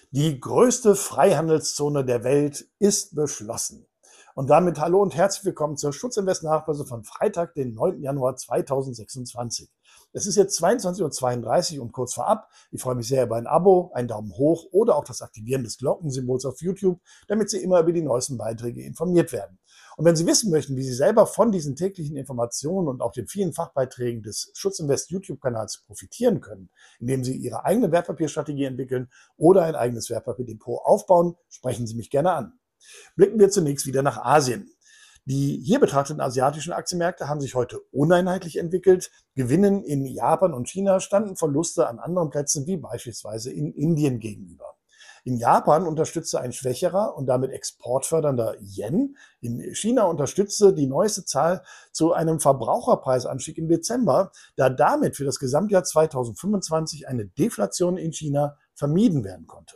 Die größte Freihandelszone der Welt ist beschlossen. Und damit hallo und herzlich willkommen zur Schutzinvest Nachbörse von Freitag, den 9. Januar 2026. Es ist jetzt 22:32 Uhr und kurz vorab. Ich freue mich sehr über ein Abo, einen Daumen hoch oder auch das Aktivieren des Glockensymbols auf YouTube, damit Sie immer über die neuesten Beiträge informiert werden. Und wenn Sie wissen möchten, wie Sie selber von diesen täglichen Informationen und auch den vielen Fachbeiträgen des Schutzinvest YouTube-Kanals profitieren können, indem Sie Ihre eigene Wertpapierstrategie entwickeln oder ein eigenes Wertpapierdepot aufbauen, sprechen Sie mich gerne an. Blicken wir zunächst wieder nach Asien. Die hier betrachteten asiatischen Aktienmärkte haben sich heute uneinheitlich entwickelt. Gewinnen in Japan und China standen Verluste an anderen Plätzen wie beispielsweise in Indien gegenüber. In Japan unterstützte ein schwächerer und damit exportfördernder Yen. In China unterstützte die neueste Zahl zu einem Verbraucherpreisanstieg im Dezember, da damit für das Gesamtjahr 2025 eine Deflation in China vermieden werden konnte.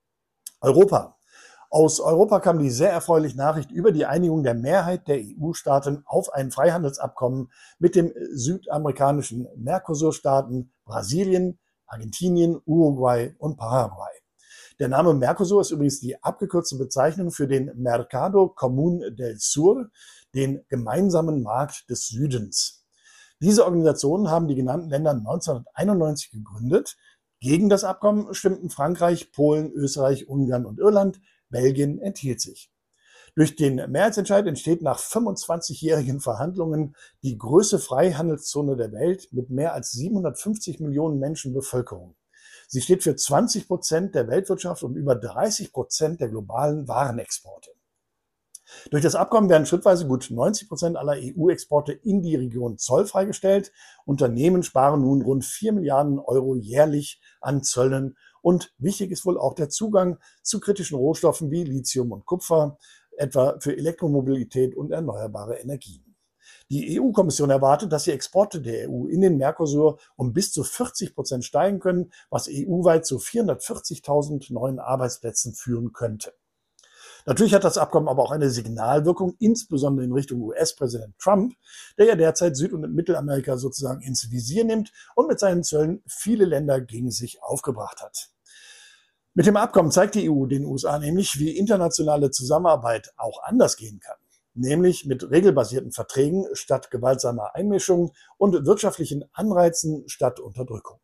Europa. Aus Europa kam die sehr erfreuliche Nachricht über die Einigung der Mehrheit der EU-Staaten auf ein Freihandelsabkommen mit den südamerikanischen Mercosur-Staaten Brasilien, Argentinien, Uruguay und Paraguay. Der Name Mercosur ist übrigens die abgekürzte Bezeichnung für den Mercado Común del Sur, den gemeinsamen Markt des Südens. Diese Organisationen haben die genannten Länder 1991 gegründet. Gegen das Abkommen stimmten Frankreich, Polen, Österreich, Ungarn und Irland. Belgien enthielt sich. Durch den Mehrheitsentscheid entsteht nach 25-jährigen Verhandlungen die größte Freihandelszone der Welt mit mehr als 750 Millionen Menschen Bevölkerung. Sie steht für 20% der Weltwirtschaft und über 30% der globalen Warenexporte. Durch das Abkommen werden schrittweise gut 90% aller EU-Exporte in die Region zollfrei gestellt. Unternehmen sparen nun rund 4 Milliarden Euro jährlich an Zöllen. Und wichtig ist wohl auch der Zugang zu kritischen Rohstoffen wie Lithium und Kupfer, etwa für Elektromobilität und erneuerbare Energien. Die EU-Kommission erwartet, dass die Exporte der EU in den Mercosur um bis zu 40% steigen können, was EU-weit zu 440.000 neuen Arbeitsplätzen führen könnte. Natürlich hat das Abkommen aber auch eine Signalwirkung, insbesondere in Richtung US-Präsident Trump, der ja derzeit Süd- und Mittelamerika sozusagen ins Visier nimmt und mit seinen Zöllen viele Länder gegen sich aufgebracht hat. Mit dem Abkommen zeigt die EU den USA nämlich, wie internationale Zusammenarbeit auch anders gehen kann, nämlich mit regelbasierten Verträgen statt gewaltsamer Einmischung und wirtschaftlichen Anreizen statt Unterdrückung.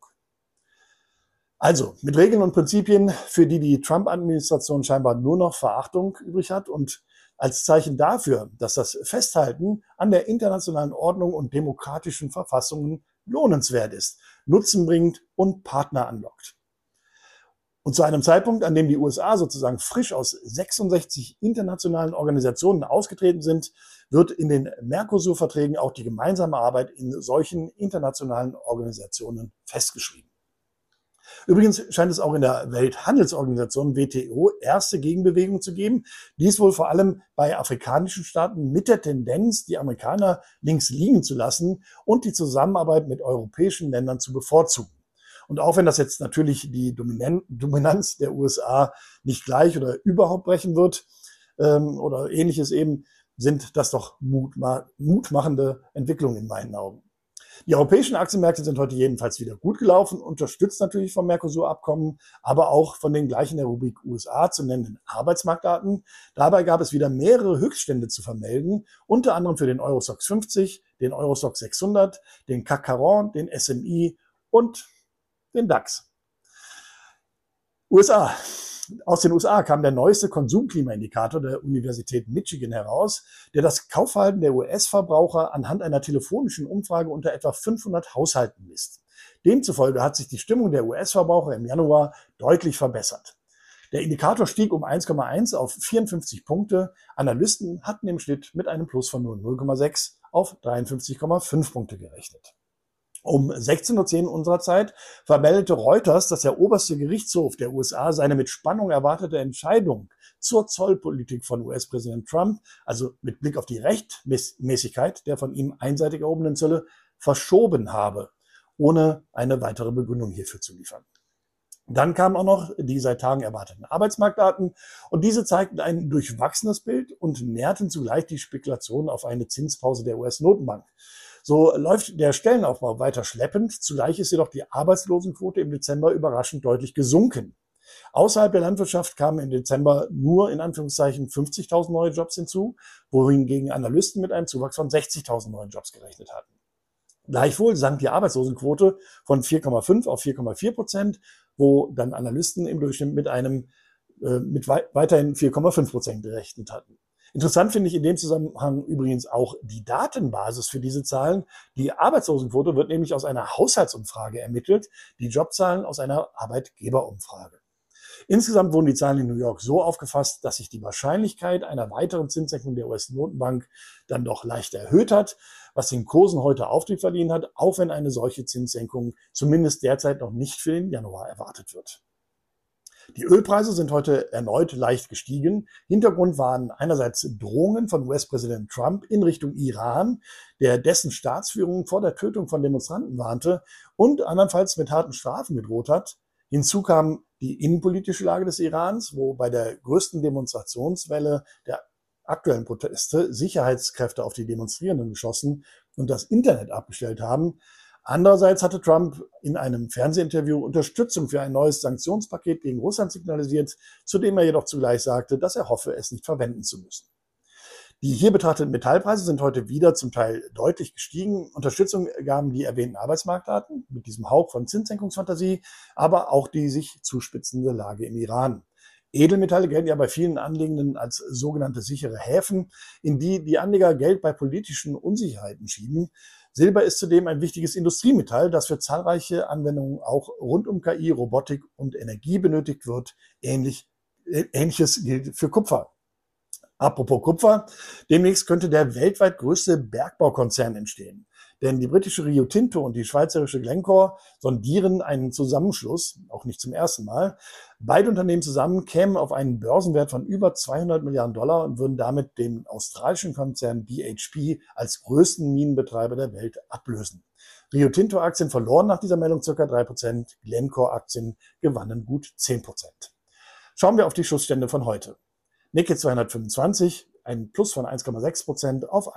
Also mit Regeln und Prinzipien, für die die Trump-Administration scheinbar nur noch Verachtung übrig hat und als Zeichen dafür, dass das Festhalten an der internationalen Ordnung und demokratischen Verfassungen lohnenswert ist, nutzenbringend und Partner anlockt. Und zu einem Zeitpunkt, an dem die USA sozusagen frisch aus 66 internationalen Organisationen ausgetreten sind, wird in den Mercosur-Verträgen auch die gemeinsame Arbeit in solchen internationalen Organisationen festgeschrieben. Übrigens scheint es auch in der Welthandelsorganisation WTO erste Gegenbewegungen zu geben. Dies wohl vor allem bei afrikanischen Staaten mit der Tendenz, die Amerikaner links liegen zu lassen und die Zusammenarbeit mit europäischen Ländern zu bevorzugen. Und auch wenn das jetzt natürlich die Dominanz der USA nicht gleich oder überhaupt brechen wird oder ähnliches eben, sind das doch mutmachende Entwicklungen in meinen Augen. Die europäischen Aktienmärkte sind heute jedenfalls wieder gut gelaufen, unterstützt natürlich vom Mercosur-Abkommen, aber auch von den gleich in der Rubrik USA zu nennenden Arbeitsmarktdaten. Dabei gab es wieder mehrere Höchststände zu vermelden, unter anderem für den Eurostoxx 50, den Eurostoxx 600, den CAC 40, den SMI und den DAX. USA. Aus den USA kam der neueste Konsumklimaindikator der Universität Michigan heraus, der das Kaufverhalten der US-Verbraucher anhand einer telefonischen Umfrage unter etwa 500 Haushalten misst. Demzufolge hat sich die Stimmung der US-Verbraucher im Januar deutlich verbessert. Der Indikator stieg um 1,1 auf 54 Punkte. Analysten hatten im Schnitt mit einem Plus von nur 0,6 auf 53,5 Punkte gerechnet. Um 16:10 Uhr unserer Zeit vermeldete Reuters, dass der oberste Gerichtshof der USA seine mit Spannung erwartete Entscheidung zur Zollpolitik von US-Präsident Trump, also mit Blick auf die Rechtmäßigkeit der von ihm einseitig erhobenen Zölle, verschoben habe, ohne eine weitere Begründung hierfür zu liefern. Dann kamen auch noch die seit Tagen erwarteten Arbeitsmarktdaten und diese zeigten ein durchwachsenes Bild und nährten zugleich die Spekulation auf eine Zinspause der US-Notenbank. So läuft der Stellenaufbau weiter schleppend, zugleich ist jedoch die Arbeitslosenquote im Dezember überraschend deutlich gesunken. Außerhalb der Landwirtschaft kamen im Dezember nur in Anführungszeichen 50.000 neue Jobs hinzu, wohingegen Analysten mit einem Zuwachs von 60.000 neuen Jobs gerechnet hatten. Gleichwohl sank die Arbeitslosenquote von 4,5 auf 4,4%, wo dann Analysten im Durchschnitt mit weiterhin 4,5% gerechnet hatten. Interessant finde ich in dem Zusammenhang übrigens auch die Datenbasis für diese Zahlen. Die Arbeitslosenquote wird nämlich aus einer Haushaltsumfrage ermittelt, die Jobzahlen aus einer Arbeitgeberumfrage. Insgesamt wurden die Zahlen in New York so aufgefasst, dass sich die Wahrscheinlichkeit einer weiteren Zinssenkung der US-Notenbank dann doch leicht erhöht hat, was den Kursen heute Auftrieb verliehen hat, auch wenn eine solche Zinssenkung zumindest derzeit noch nicht für den Januar erwartet wird. Die Ölpreise sind heute erneut leicht gestiegen. Hintergrund waren einerseits Drohungen von US-Präsident Trump in Richtung Iran, der dessen Staatsführung vor der Tötung von Demonstranten warnte und andernfalls mit harten Strafen gedroht hat. Hinzu kam die innenpolitische Lage des Irans, wo bei der größten Demonstrationswelle der aktuellen Proteste Sicherheitskräfte auf die Demonstrierenden geschossen und das Internet abgestellt haben. Andererseits hatte Trump in einem Fernsehinterview Unterstützung für ein neues Sanktionspaket gegen Russland signalisiert, zu dem er jedoch zugleich sagte, dass er hoffe, es nicht verwenden zu müssen. Die hier betrachteten Metallpreise sind heute wieder zum Teil deutlich gestiegen. Unterstützung gaben die erwähnten Arbeitsmarktdaten mit diesem Hauch von Zinssenkungsfantasie, aber auch die sich zuspitzende Lage im Iran. Edelmetalle gelten ja bei vielen Anlegenden als sogenannte sichere Häfen, in die die Anleger Geld bei politischen Unsicherheiten schieben. Silber ist zudem ein wichtiges Industriemetall, das für zahlreiche Anwendungen auch rund um KI, Robotik und Energie benötigt wird. Ähnliches gilt für Kupfer. Apropos Kupfer, demnächst könnte der weltweit größte Bergbaukonzern entstehen. Denn die britische Rio Tinto und die schweizerische Glencore sondieren einen Zusammenschluss, auch nicht zum ersten Mal. Beide Unternehmen zusammen kämen auf einen Börsenwert von über 200 Milliarden Dollar und würden damit den australischen Konzern BHP als größten Minenbetreiber der Welt ablösen. Rio Tinto-Aktien verloren nach dieser Meldung ca. 3%, Glencore-Aktien gewannen gut 10%. Schauen wir auf die Schlussstände von heute. Nikkei 225, ein Plus von 1,6% auf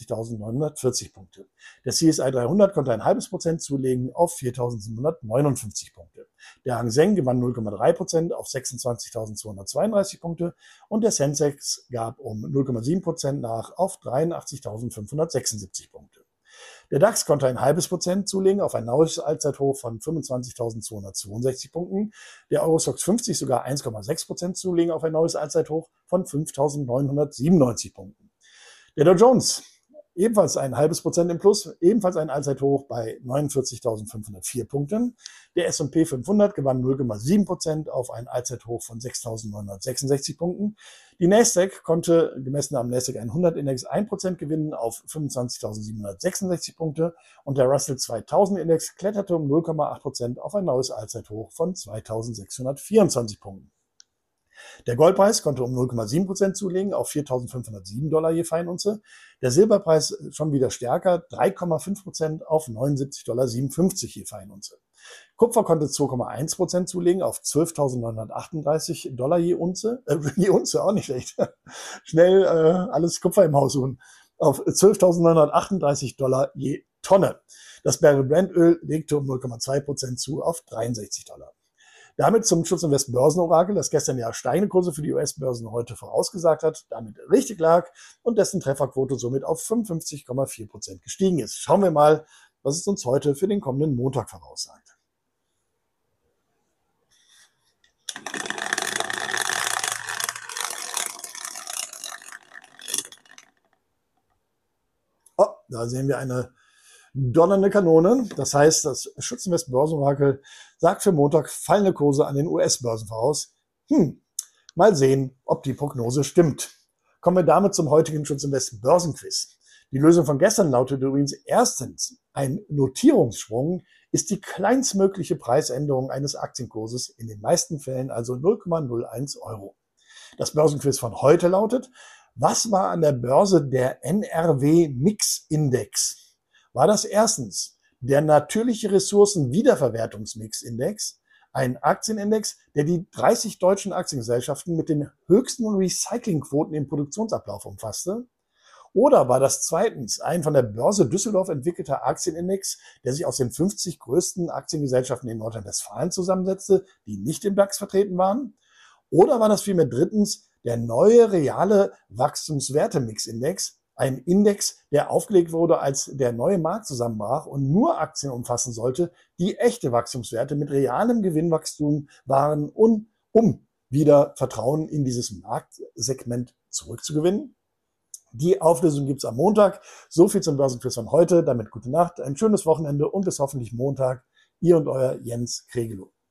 51.940 Punkte. Der CSI 300 konnte ein halbes Prozent zulegen auf 4.759 Punkte. Der Hang Seng gewann 0,3% auf 26.232 Punkte und der Sensex gab um 0,7% nach auf 83.576 Punkte. Der DAX konnte ein halbes Prozent zulegen auf ein neues Allzeithoch von 25.262 Punkten. Der Eurostoxx 50 sogar 1,6% zulegen auf ein neues Allzeithoch von 5.997 Punkten. Der Dow Jones ebenfalls ein halbes Prozent im Plus, ebenfalls ein Allzeithoch bei 49.504 Punkten. Der S&P 500 gewann 0,7% auf ein Allzeithoch von 6.966 Punkten. Die Nasdaq konnte gemessen am Nasdaq 100 Index 1% gewinnen auf 25.766 Punkte und der Russell 2000 Index kletterte um 0,8% auf ein neues Allzeithoch von 2.624 Punkten. Der Goldpreis konnte um 0,7% zulegen auf $4.507 je Feinunze. Der Silberpreis schon wieder stärker, 3,5% auf $79,57 je Feinunze. Kupfer konnte 2,1% zulegen auf $12.938 je Unze. Je Unze, auch nicht schlecht. Schnell alles Kupfer im Haus suchen. Auf $12.938 je Tonne. Das Barrel Brent-Öl legte um 0,2% zu auf $63. Damit zum Schutzinvest Börsenorakel, das gestern ja steigende Kurse für die US-Börsen heute vorausgesagt hat, damit richtig lag und dessen Trefferquote somit auf 55,4% gestiegen ist. Schauen wir mal, was es uns heute für den kommenden Montag voraussagt. Oh, da sehen wir eine donnernde Kanone. Das heißt, das Schutzinvest Börsenorakel sagt für Montag fallende Kurse an den US-Börsen voraus. Mal sehen, ob die Prognose stimmt. Kommen wir damit zum heutigen Schutzinvest Börsenquiz. Die Lösung von gestern lautet übrigens erstens, ein Notierungssprung ist die kleinstmögliche Preisänderung eines Aktienkurses, in den meisten Fällen also 0,01 Euro. Das Börsenquiz von heute lautet, was war an der Börse der NRW Mix Index? War das erstens der natürliche Ressourcen Wiederverwertungsmix Index, ein Aktienindex, der die 30 deutschen Aktiengesellschaften mit den höchsten Recyclingquoten im Produktionsablauf umfasste? Oder war das zweitens ein von der Börse Düsseldorf entwickelter Aktienindex, der sich aus den 50 größten Aktiengesellschaften in Nordrhein-Westfalen zusammensetzte, die nicht im DAX vertreten waren? Oder war das vielmehr drittens der neue reale Wachstumswertemix-Index, ein Index, der aufgelegt wurde, als der neue Markt zusammenbrach und nur Aktien umfassen sollte, die echte Wachstumswerte mit realem Gewinnwachstum waren, und um wieder Vertrauen in dieses Marktsegment zurückzugewinnen? Die Auflösung gibt es am Montag. So viel zum Börsenquiz von heute. Damit gute Nacht, ein schönes Wochenende und bis hoffentlich Montag. Ihr und euer Jens Kregelow.